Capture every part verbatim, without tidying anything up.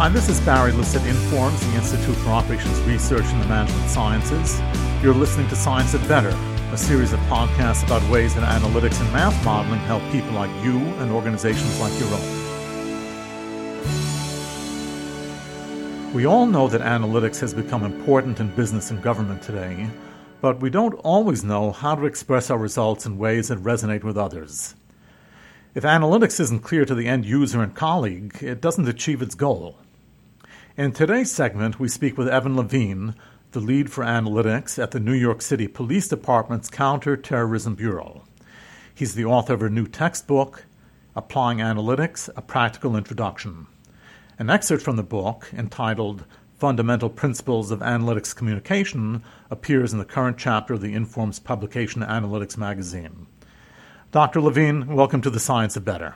Hi, this is Barry Liss at Informs, the Institute for Operations Research and the Management Sciences. You're listening to Science at Better, a series of podcasts about ways that analytics and math modeling help people like you and organizations like your own. We all know that analytics has become important in business and government today, but we don't always know how to express our results in ways that resonate with others. If analytics isn't clear to the end user and colleague, it doesn't achieve its goal. In today's segment, we speak with Evan Levine, the lead for analytics at the New York City Police Department's Counterterrorism Bureau. He's the author of a new textbook, Applying Analytics, A Practical Introduction. An excerpt from the book, entitled Fundamental Principles of Analytics Communication, appears in the current chapter of the Informs publication Analytics Magazine. Doctor Levine, welcome to the Science of Better.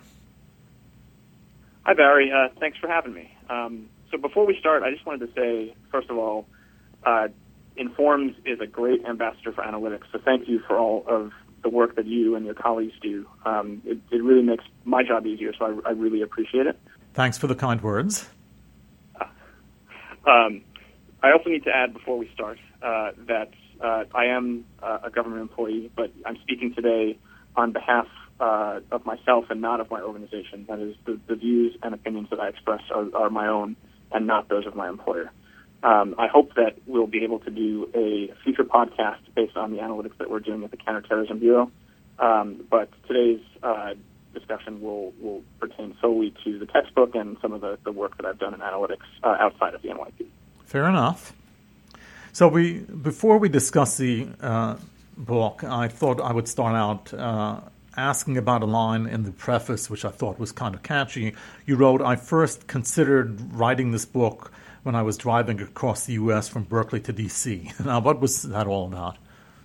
Hi, Barry. Uh, thanks for having me. Um, so before we start, I just wanted to say, first of all, uh, Informs is a great ambassador for analytics, so thank you for all of the work that you and your colleagues do. Um, it, it really makes my job easier, so I, I really appreciate it. Thanks for the kind words. Uh, um, I also need to add before we start uh, that uh, I am uh, a government employee, but I'm speaking today on behalf uh, of myself and not of my organization. That is, the, the views and opinions that I express are, are my own and not those of my employer. Um, I hope that we'll be able to do a future podcast based on the analytics that we're doing at the Counterterrorism Bureau. Um, but today's uh, discussion will, will pertain solely to the textbook and some of the, the work that I've done in analytics uh, outside of the N Y P. Fair enough. So we before we discuss the uh, book, I thought I would start out uh, asking about a line in the preface, which I thought was kind of catchy. You wrote, "I first considered writing this book when I was driving across the U S from Berkeley to D C" Now, what was that all about?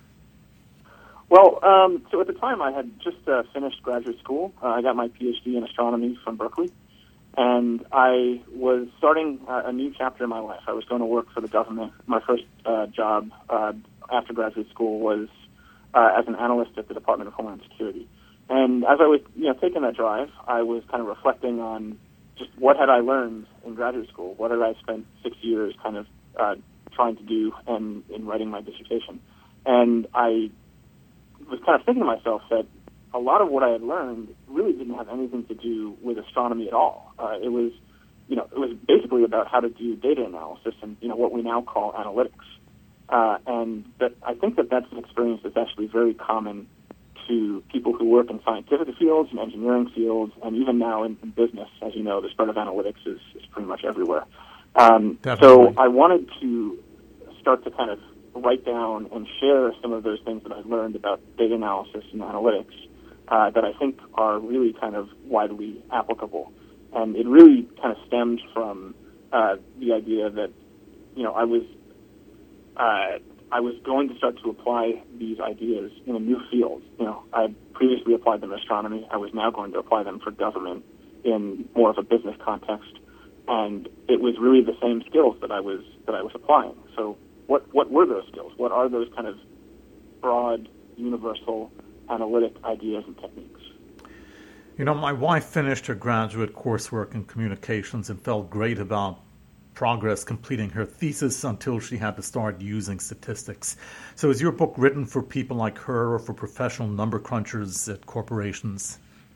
Well, um, so at the time I had just uh, finished graduate school. Uh, I got my P H D in astronomy from Berkeley, and I was starting uh, a new chapter in my life. I was going to work for the government. My first uh, job uh, after graduate school was uh, as an analyst at the Department of Homeland Security. And as I was, you know, taking that drive, I was kind of reflecting on just what had I learned in graduate school. What had I spent six years kind of uh, trying to do and in writing my dissertation. And I was kind of thinking to myself that a lot of what I had learned really didn't have anything to do with astronomy at all. Uh, it was, you know, it was basically about how to do data analysis and, you know, what we now call analytics. Uh, and that I think that that's an experience that's actually very common to people who work in scientific fields and engineering fields, and even now in, in business. As you know, the spread of analytics is, is pretty much everywhere. Um, so I wanted to start to kind of write down and share some of those things that I've learned about data analysis and analytics uh, that I think are really kind of widely applicable. And it really kind of stemmed from uh, the idea that, you know, I was uh, I was going to start to apply these ideas in a new field. You know, I had previously applied them in astronomy. I was now going to apply them for government in more of a business context, and it was really the same skills that I was that I was applying. So, what what were those skills? What are those kind of broad, universal, analytic ideas and techniques? You know, my wife finished her graduate coursework in communications and felt great about progress completing her thesis until she had to start using statistics. So is your book written for people like her or for professional number crunchers at corporations?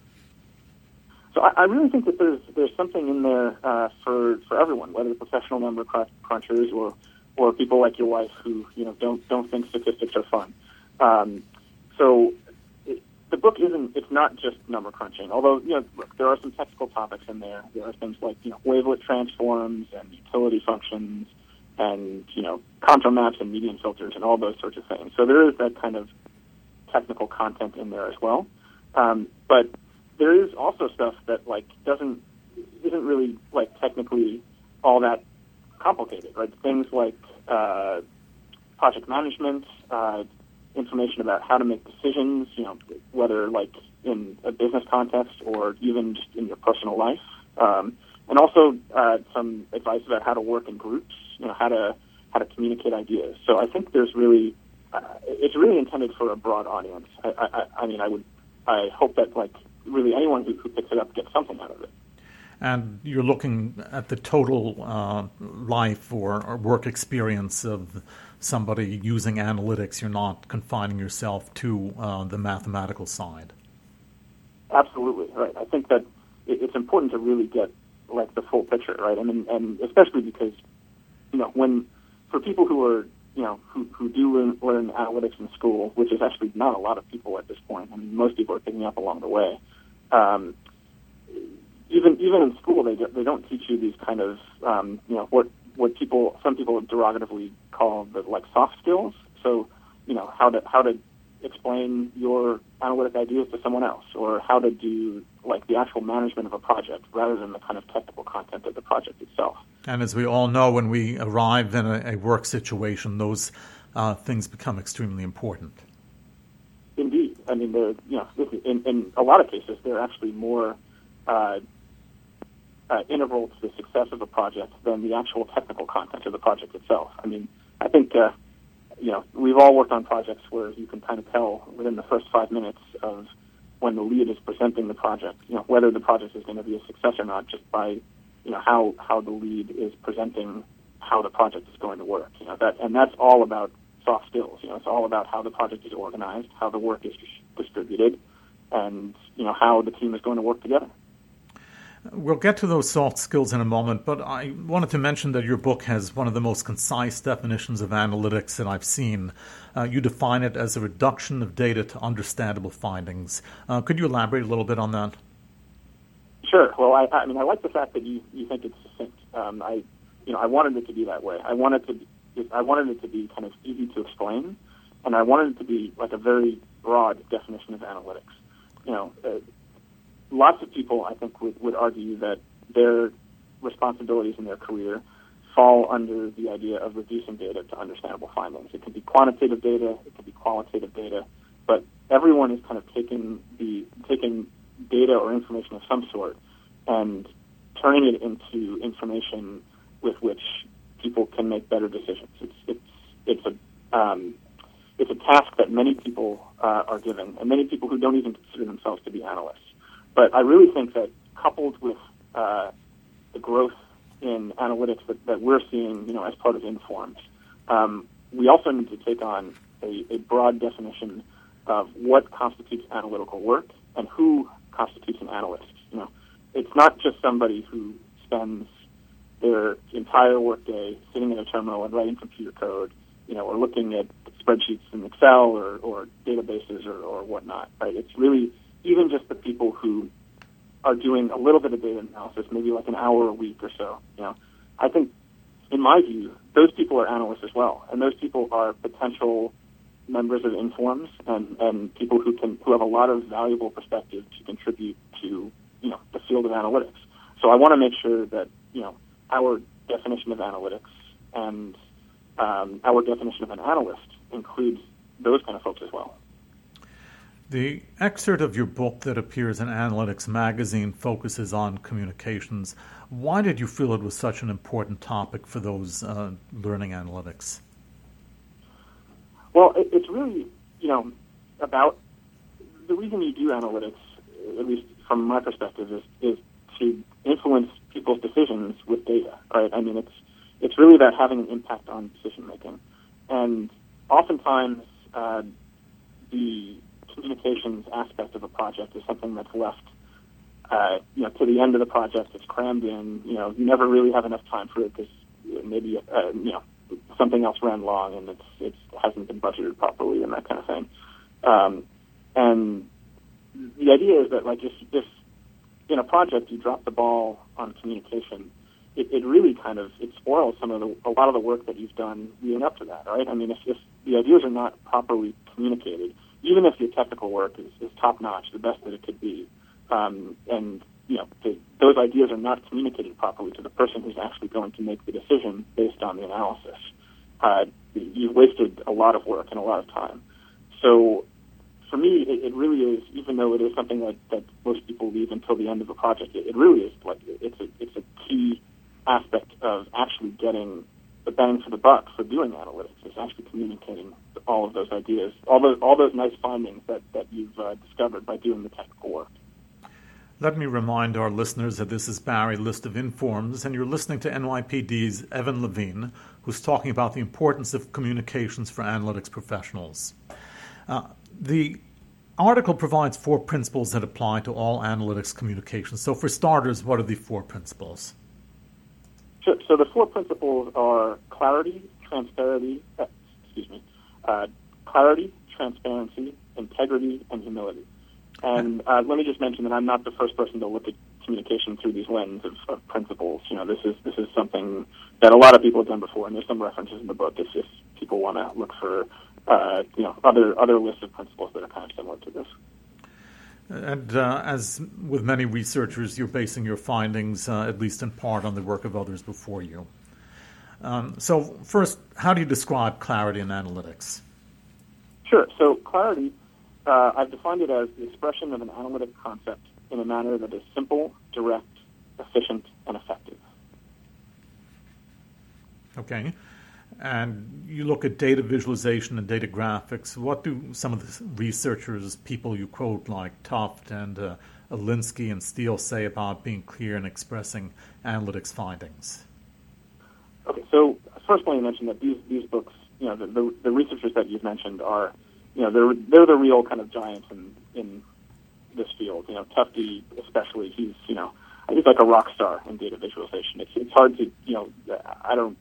So I, I really think that there's there's something in there uh, for for everyone, whether professional number crunchers or or people like your wife who, you know, don't don't think statistics are fun. Um, so it, the book isn't it's not just number crunching. Although, you know, look, there are some technical topics in there. There are things like, you know, wavelet transforms and utility functions and, you know, contour maps and median filters and all those sorts of things. So there is that kind of technical content in there as well. Um, but there is also stuff that, like, doesn't isn't really, like, technically all that complicated, right? Things like uh, project management, uh, information about how to make decisions, you know, whether, like, in a business context or even just in your personal life. Um, and also uh, some advice about how to work in groups, you know, how to how to communicate ideas. So I think there's really, uh, it's really intended for a broad audience. I, I, I mean, I would, I hope that, like, really anyone who, who picks it up gets something out of it. And you're looking at the total uh, life or, or work experience of somebody using analytics. You're not confining yourself to uh, the mathematical side. Absolutely, right. I think that it's important to really get like the full picture, right? I mean, and especially because, you know, when for people who are, you know, who, who do learn, learn analytics in school, which is actually not a lot of people at this point. I mean, most people are picking up along the way. Um, even even in school, they do, they don't teach you these kind of, um, you know, what what people some people derogatively call the like soft skills. So, you know, how to how to explain your analytic ideas to someone else, or how to do like the actual management of a project rather than the kind of technical content of the project itself. And as we all know, when we arrive in a, a work situation, those uh, things become extremely important. Indeed, I mean, they're you know, in, in a lot of cases, they're actually more uh, uh, integral to the success of a project than the actual technical content of the project itself. I mean, I think. Uh, You know, we've all worked on projects where you can kind of tell within the first five minutes of when the lead is presenting the project, you know, whether the project is going to be a success or not, just by, you know, how, how the lead is presenting how the project is going to work. You know, that and that's all about soft skills. You know, it's all about how the project is organized, how the work is distributed, and you know how the team is going to work together. We'll get to those soft skills in a moment, but I wanted to mention that your book has one of the most concise definitions of analytics that I've seen. Uh, you define it as a reduction of data to understandable findings. Uh, could you elaborate a little bit on that? Sure. Well, I, I mean, I like the fact that you, you think it's succinct. Um, I, you know, I wanted it to be that way. I wanted to, I wanted it to be kind of easy to explain, and I wanted it to be like a very broad definition of analytics. You know. Uh, Lots of people, I think, would, would argue that their responsibilities in their career fall under the idea of reducing data to understandable findings. It could be quantitative data, it could be qualitative data, but everyone is kind of taking the taking data or information of some sort and turning it into information with which people can make better decisions. It's it's it's a um, it's a task that many people uh, are given, and many people who don't even consider themselves to be analysts. But I really think that coupled with uh, the growth in analytics that, that we're seeing, you know, as part of Informs, um, we also need to take on a, a broad definition of what constitutes analytical work and who constitutes an analyst. You know, it's not just somebody who spends their entire workday sitting in a terminal and writing computer code, you know, or looking at spreadsheets in Excel or, or databases or, or whatnot. Right? It's really even just the people who are doing a little bit of data analysis, maybe like an hour a week or so. You know, I think, in my view, those people are analysts as well, and those people are potential members of Informs and, and people who can who have a lot of valuable perspective to contribute to you know the field of analytics. So I want to make sure that you know our definition of analytics and um, our definition of an analyst includes those kind of folks as well. The excerpt of your book that appears in Analytics magazine focuses on communications. Why did you feel it was such an important topic for those uh, learning analytics? Well, it, it's really, you know, about the reason you do analytics, at least from my perspective, is, is to influence people's decisions with data, right? I mean, it's it's really about having an impact on decision making, and oftentimes uh, the communications aspect of a project is something that's left, uh, you know, to the end of the project. It's crammed in. You know, you never really have enough time for it because maybe uh, you know something else ran long and it's it hasn't been budgeted properly and that kind of thing. Um, and the idea is that like if if in a project you drop the ball on communication, it, it really kind of it spoils some of the a lot of the work that you've done leading up to that, right? I mean, if, if the ideas are not properly communicated, even if your technical work is, is top-notch, the best that it could be, um, and you know the, those ideas are not communicated properly to the person who's actually going to make the decision based on the analysis, uh, you've wasted a lot of work and a lot of time. So for me, it, it really is, even though it is something that, that most people leave until the end of a project, it, it really is like it's a, it's a key aspect of actually getting the bang for the buck for doing analytics. It's actually communicating all of those ideas, all those all those nice findings that, that you've uh, discovered by doing the technical work. Let me remind our listeners that this is Barry, List of Informs, and you're listening to N Y P D's Evan Levine, who's talking about the importance of communications for analytics professionals. Uh, the article provides four principles that apply to all analytics communications. So for starters, what are the four principles? Sure. So the four principles are clarity, transparency, uh, excuse me, uh, clarity, transparency, integrity, and humility. And uh, let me just mention that I'm not the first person to look at communication through these lens of, of principles. You know, this is this is something that a lot of people have done before, and there's some references in the book if, if people want to look for uh, you know other other lists of principles that are kind of similar to this. And uh, as with many researchers, you're basing your findings, uh, at least in part, on the work of others before you. Um, so first, how do you describe clarity in analytics? Sure. So clarity, uh, I've defined it as the expression of an analytic concept in a manner that is simple, direct, efficient, and effective. Okay. And you look at data visualization and data graphics. What do some of the researchers, people you quote like Tufte and uh, Alinsky and Steele say about being clear and expressing analytics findings? Okay, so first let me mention that these, these books, you know, the, the, the researchers that you've mentioned are, you know, they're they're the real kind of giants in, in this field. You know, Tufte especially, he's, you know, he's like a rock star in data visualization. It's it's hard to, you know, I don't,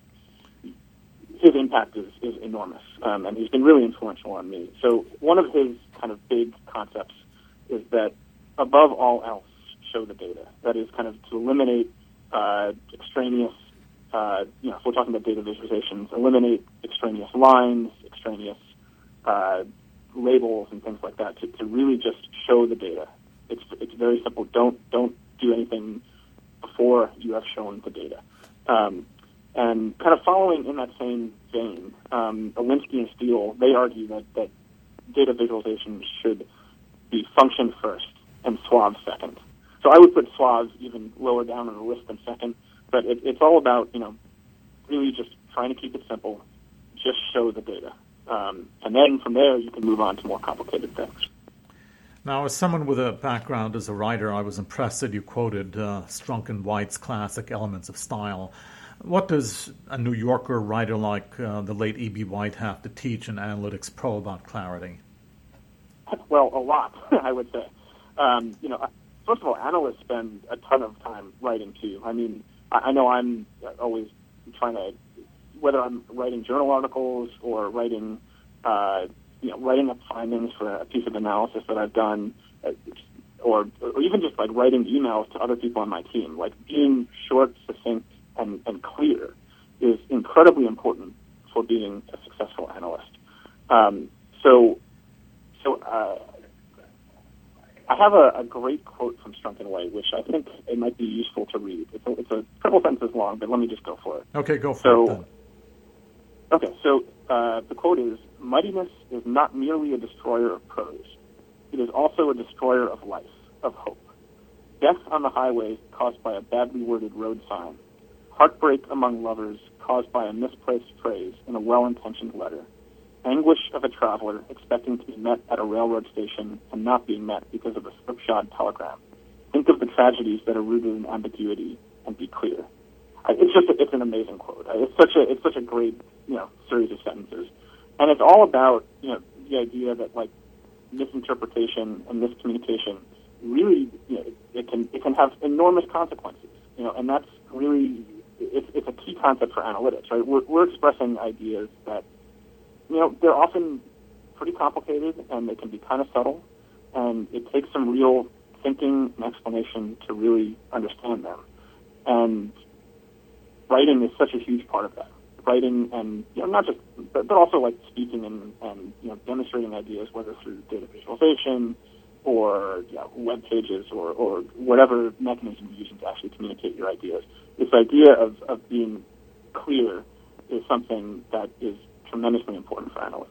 his impact is, is enormous, um, and he's been really influential on me. So one of his kind of big concepts is that above all else, show the data. That is kind of to eliminate uh, extraneous, uh, you know, if we're talking about data visualizations, eliminate extraneous lines, extraneous uh, labels, and things like that. To, to really just show the data. It's it's very simple. Don't don't do anything before you have shown the data. Um, And kind of following in that same vein, um, Alinsky and Steele, they argue that, that data visualization should be function first and SWOV second. So I would put SWOV even lower down on the list than second, but it, it's all about, you know, really just trying to keep it simple, just show the data. Um, and then from there, you can move on to more complicated things. Now, as someone with a background as a writer, I was impressed that you quoted uh, Strunk and White's classic Elements of Style. What does a New Yorker writer like uh, the late E B. White have to teach an analytics pro about clarity? Well, a lot, I would say. Um, you know, first of all, analysts spend a ton of time writing too. I mean, I, I know I'm always trying to, whether I'm writing journal articles or writing, uh, you know, writing up findings for a piece of analysis that I've done, uh, or, or even just like writing emails to other people on my team, like being short, succinct, and, and clear is incredibly important for being a successful analyst. Um, so, so uh, I have a, a great quote from Strunk and White, which I think it might be useful to read. It's a, it's a couple sentences long, but let me just go for it. Okay, go for so, it then. Okay, so uh, the quote is, "Mightiness is not merely a destroyer of prose. It is also a destroyer of life, of hope. Death on the highway caused by a badly worded road sign. Heartbreak among lovers caused by a misplaced phrase in a well-intentioned letter. Anguish of a traveler expecting to be met at a railroad station and not being met because of a slipshod telegram. Think of the tragedies that are rooted in ambiguity and be clear." It's just a, it's an amazing quote. It's such a it's such a great you know series of sentences, and it's all about you know the idea that like misinterpretation and miscommunication really you know it, it can it can have enormous consequences. You know, and that's really it's it's a key concept for analytics, right? We're we're expressing ideas that you know they're often pretty complicated and they can be kind of subtle, and it takes some real thinking and explanation to really understand them. And writing is such a huge part of that. Writing and, you know, not just, but, but also like speaking and, and, you know, demonstrating ideas, whether through data visualization or you know, web pages or, or whatever mechanism you're using to actually communicate your ideas. This idea of, of being clear is something that is tremendously important for analytics.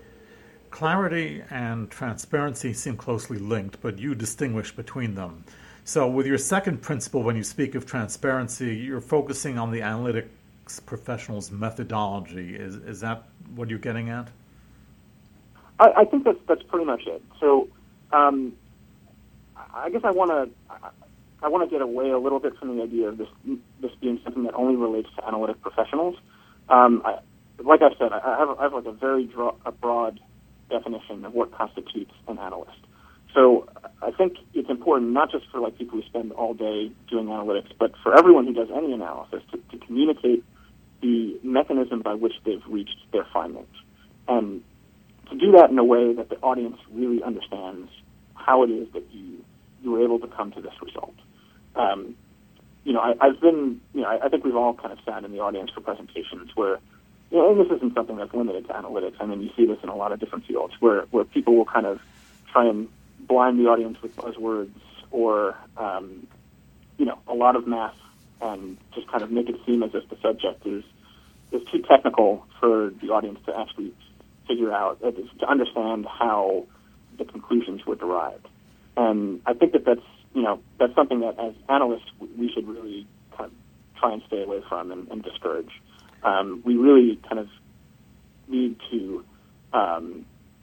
Clarity and transparency seem closely linked, but you distinguish between them. So with your second principle, when you speak of transparency, you're focusing on the analytics professional's methodology. Is is that what you're getting at? I, I think that's that's pretty much it. So um, I I guess I want to I want to get away a little bit from the idea of this this being something that only relates to analytic professionals. Um, I, like I said, I have, I have like a very draw, a broad definition of what constitutes an analyst. So I think it's important not just for like people who spend all day doing analytics, but for everyone who does any analysis to, to communicate the mechanism by which they've reached their findings, and to do that in a way that the audience really understands how it is that you you were able to come to this result. Um, you know, I, I've been, you know, I, I think we've all kind of sat in the audience for presentations where, you know, and this isn't something that's limited to analytics. I mean, you see this in a lot of different fields where, where people will kind of try and blind the audience with buzzwords or, um, you know, a lot of math and just kind of make it seem as if the subject is, is too technical for the audience to actually figure out, uh, to understand how the conclusions were derived. And I think that that's, you know, that's something that as analysts we should really kind of try and stay away from and, and discourage. Um, we really kind of need to um,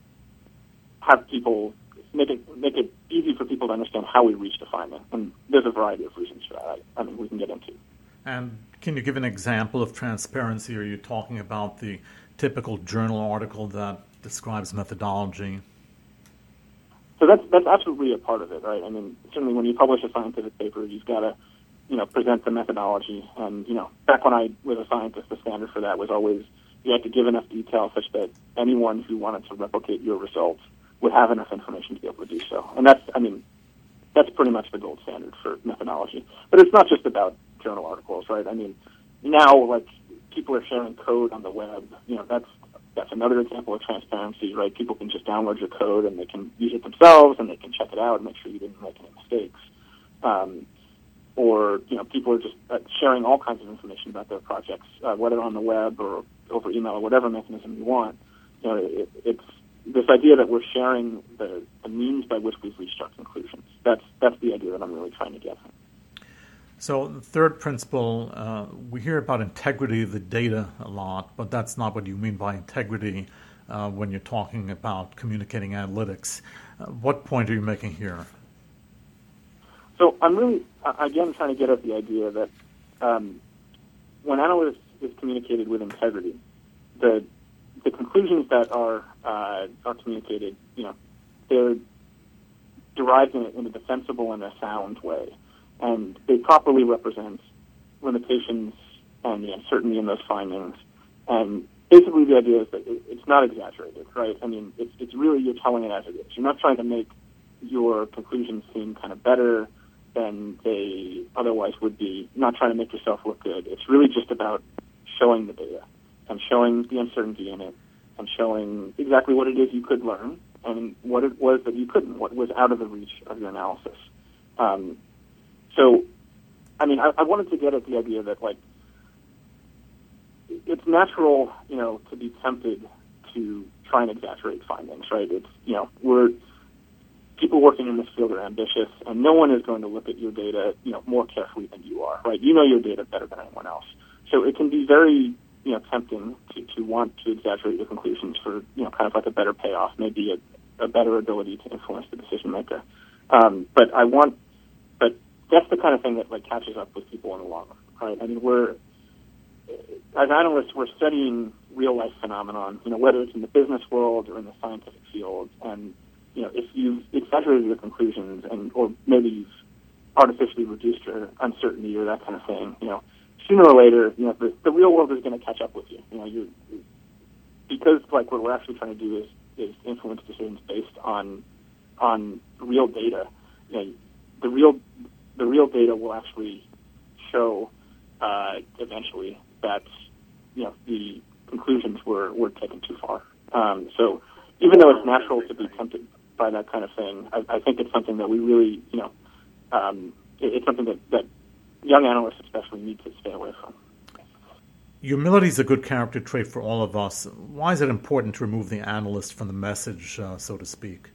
have people make it make it easy for people to understand how we reached a finding, and there's a variety of reasons for that. I, I mean, we can get into. And can you give an example of transparency? Are you talking about the typical journal article that describes methodology? So that's that's absolutely a part of it, right? I mean, certainly when you publish a scientific paper, you've got to, you know, present the methodology. And, you know, back when I was a scientist, the standard for that was always you had to give enough detail such that anyone who wanted to replicate your results would have enough information to be able to do so. And that's, I mean, that's pretty much the gold standard for methodology. But it's not just about journal articles, right? I mean, now, like, people are sharing code on the web. You know, that's that's another example of transparency, right? People can just download your code and they can use it themselves and they can check it out and make sure you didn't make any mistakes. Um, or, you know, people are just uh, sharing all kinds of information about their projects, uh, whether on the web or over email or whatever mechanism you want. You know, it, it's this idea that we're sharing the, the means by which we've reached our conclusions. That's that's the idea that I'm really trying to get at. So the third principle, uh, we hear about integrity of the data a lot, but that's not what you mean by integrity uh, when you're talking about communicating analytics. Uh, what point are you making here? So I'm really, again, trying to get at the idea that um, when analytics is communicated with integrity, the the conclusions that are uh, are communicated, you know, they're derived in a, in a defensible and a sound way. And they properly represent limitations and the uncertainty in those findings. And basically the idea is that it's not exaggerated, right? I mean, it's, it's really you're telling it as it is. You're not trying to make your conclusions seem kind of better than they otherwise would be, not trying to make yourself look good. It's really just about showing the data and showing the uncertainty in it and showing exactly what it is you could learn and what it was that you couldn't, what was out of the reach of your analysis. Um, So, I mean, I, I wanted to get at the idea that, like, it's natural, you know, to be tempted to try and exaggerate findings, right? It's, you know, we're, people working in this field are ambitious, and no one is going to look at your data, you know, more carefully than you are, right? You know your data better than anyone else. So it can be very, you know, tempting to, to want to exaggerate your conclusions for, you know, kind of like a better payoff, maybe a, a better ability to influence the decision maker. Um, but I want, but that's the kind of thing that, like, catches up with people in the long run, right? I mean, we're, as analysts, we're studying real-life phenomenon, you know, whether it's in the business world or in the scientific field. And, you know, if you've exaggerated your conclusions and, or maybe you've artificially reduced your uncertainty or that kind of thing, you know, sooner or later, you know, the, the real world is going to catch up with you. You know, you because, like, what we're actually trying to do is, is influence decisions based on on real data. You know, the real the real data will actually show uh, eventually that, you know, the conclusions were, were taken too far. Um, so even though it's natural to be tempted by that kind of thing, I, I think it's something that we really, you know, um, it, it's something that, that young analysts especially need to stay away from. Humility is a good character trait for all of us. Why is it important to remove the analyst from the message, uh, so to speak?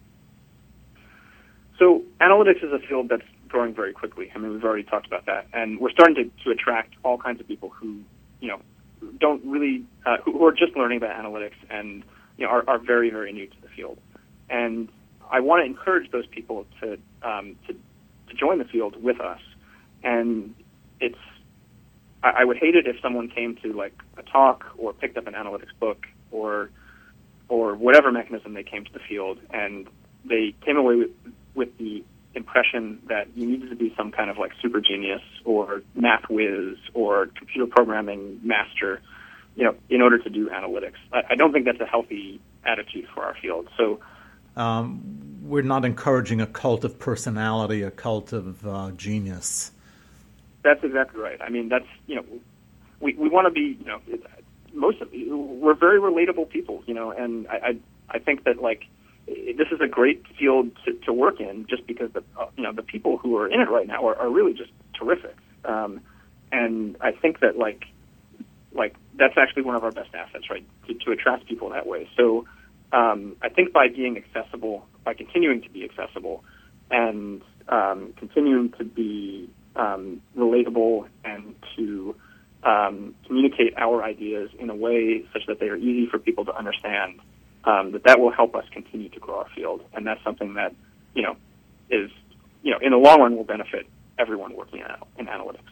So analytics is a field that's growing very quickly. I mean, we've already talked about that. And we're starting to, to attract all kinds of people who, you know, don't really, uh, who, who are just learning about analytics and, you know, are, are very, very new to the field. And I want to encourage those people to, um, to to join the field with us. And it's I, I would hate it if someone came to like a talk or picked up an analytics book or or whatever mechanism they came to the field, and they came away with, with the impression that you needed to be some kind of like super genius or math whiz or computer programming master, you know, in order to do analytics. I, I don't think that's a healthy attitude for our field. So um, we're not encouraging a cult of personality, a cult of uh, genius. That's exactly right. I mean, that's, you know, we, we want to be, you know, most of we're very relatable people, you know, and I, I, I think that like, this is a great field to, to work in, just because the uh, you know the people who are in it right now are, are really just terrific, um, and I think that like like that's actually one of our best assets, right? To, to attract people that way. So um, I think by being accessible, by continuing to be accessible, and um, continuing to be um, relatable, and to um, communicate our ideas in a way such that they are easy for people to understand. Um, that that will help us continue to grow our field, and that's something that, you know, is, you know, in the long run will benefit everyone working in, in analytics.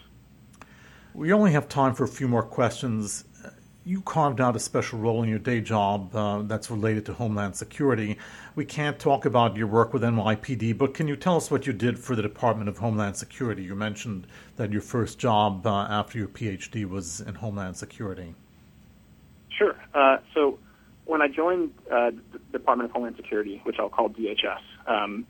We only have time for a few more questions. You carved out a special role in your day job uh, that's related to Homeland Security. We can't talk about your work with N Y P D, but can you tell us what you did for the Department of Homeland Security? You mentioned that your first job uh, after your P H D was in Homeland Security. Sure. Uh, so when I joined uh, the Department of Homeland Security, which I'll call D H S, um,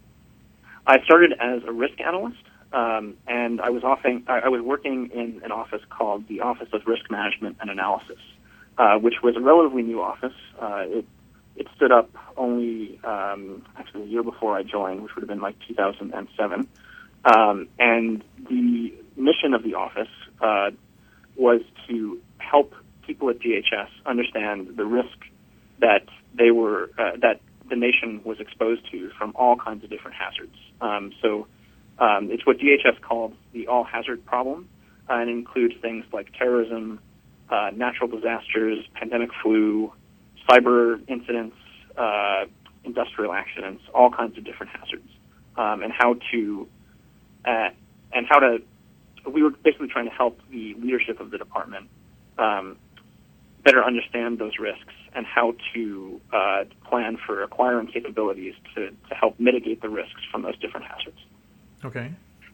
I started as a risk analyst, um, and I was offering, I was working in an office called the Office of Risk Management and Analysis, uh, which was a relatively new office. Uh, it it stood up only um, actually a year before I joined, which would have been like two thousand seven, um, and the mission of the office uh, was to help people at D H S understand the risk that they were uh, that the nation was exposed to from all kinds of different hazards. Um, so um, it's what D H S called the all-hazard problem, uh, and includes things like terrorism, uh, natural disasters, pandemic flu, cyber incidents, uh, industrial accidents, all kinds of different hazards, um, and how to uh, and how to. We were basically trying to help the leadership of the department um, better understand those risks and how to uh, plan for acquiring capabilities to, to help mitigate the risks from those different hazards. Okay.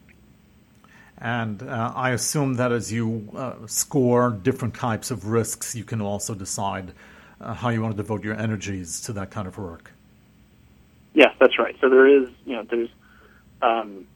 And uh, I assume that as you uh, score different types of risks, you can also decide uh, how you want to devote your energies to that kind of work. Yes, that's right. So there is, you know, there's um,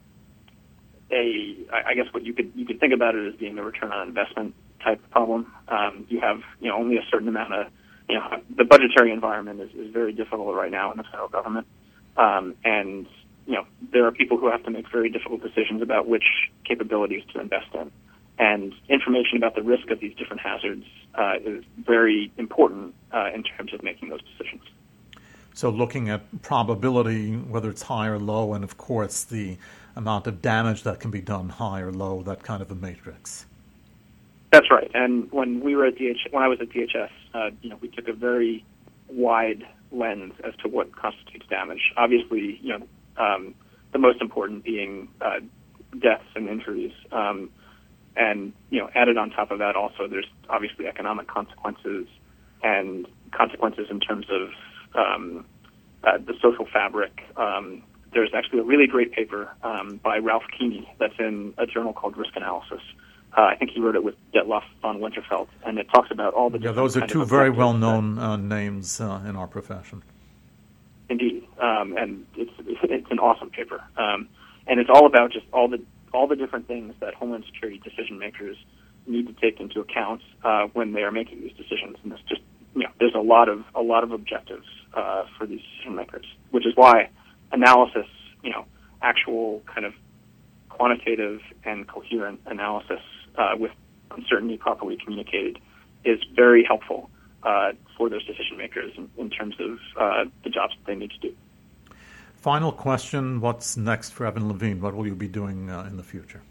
a, I guess what you could you could think about it as being a return on investment type of problem. Um, you have, you know, only a certain amount of, you know, the budgetary environment is, is very difficult right now in the federal government. Um, and, you know, there are people who have to make very difficult decisions about which capabilities to invest in. And information about the risk of these different hazards uh, is very important uh, in terms of making those decisions. So looking at probability, whether it's high or low, and of course the amount of damage that can be done, high or low, that kind of a matrix. That's right. And when we were at D H, when I was at D H S, uh, you know, we took a very wide lens as to what constitutes damage. Obviously, you know, um, the most important being uh, deaths and injuries, um, and you know, added on top of that, also there's obviously economic consequences and consequences in terms of um, uh, the social fabric. Um, there's actually a really great paper um, by Ralph Keeney that's in a journal called Risk Analysis. Uh, I think he wrote it with Detloff von Winterfeld, and it talks about all the yeah. Those are two very well-known uh, names uh, in our profession. Indeed, um, and it's it's an awesome paper, um, and it's all about just all the all the different things that Homeland Security decision makers need to take into account uh, when they are making these decisions. And it's just, you know, there's a lot of a lot of objectives uh, for these decision makers, which is why analysis, you know, actual kind of quantitative and coherent analysis uh, with uncertainty properly communicated is very helpful uh, for those decision makers in, in terms of uh, the jobs that they need to do. Final question, what's next for Evan Levine? What will you be doing uh, in the future?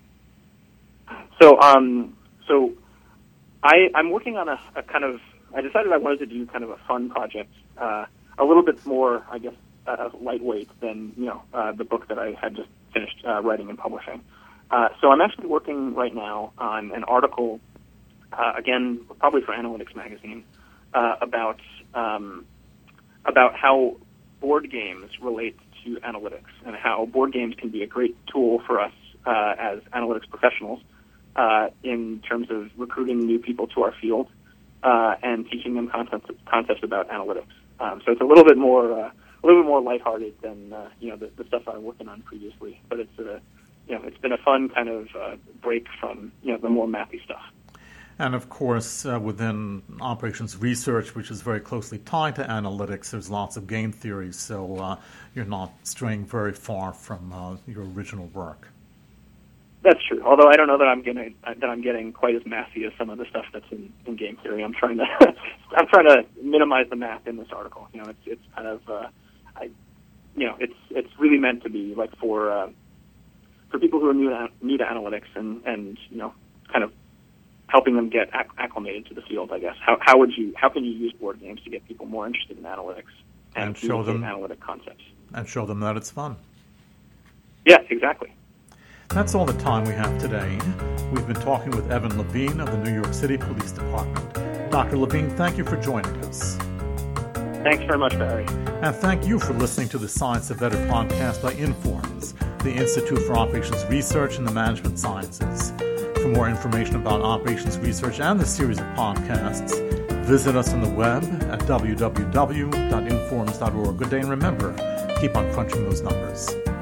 So, um, so I, I'm working on a, a kind of, I decided I wanted to do kind of a fun project, uh, a little bit more, I guess, uh, lightweight than you know uh, the book that I had just finished uh, writing and publishing. Uh, so I'm actually working right now on an article, uh, again probably for Analytics Magazine, uh, about um, about how board games relate to analytics and how board games can be a great tool for us uh, as analytics professionals uh, in terms of recruiting new people to our field uh, and teaching them concepts concepts about analytics. Um, so it's a little bit more uh, a little bit more lighthearted than uh, you know the, the stuff I was working on previously, but it's a you know it's been a fun kind of uh, break from you know the more mathy stuff. And of course, uh, within operations research, which is very closely tied to analytics, there's lots of game theory, so uh, you're not straying very far from uh, your original work. That's true. Although I don't know that I'm getting that I'm getting quite as mathy as some of the stuff that's in, in game theory. I'm trying to I'm trying to minimize the math in this article. You know, it's it's kind of uh, I you know it's it's really meant to be like for uh, for people who are new to, new to analytics and and you know kind of helping them get acc- acclimated to the field, I guess. How how would you how can you use board games to get people more interested in analytics and, and show them analytic concepts and show them that it's fun? Yeah, exactly. That's all the time we have today. We've been talking with Evan Levine of the New York City Police Department. Doctor Levine, thank you for joining us. Thanks very much, Barry. And thank you for listening to the Science of Better podcast by Informs, the Institute for Operations Research and the Management Sciences. For more information about operations research and the series of podcasts, visit us on the web at w w w dot informs dot org. Good day, and remember, keep on crunching those numbers.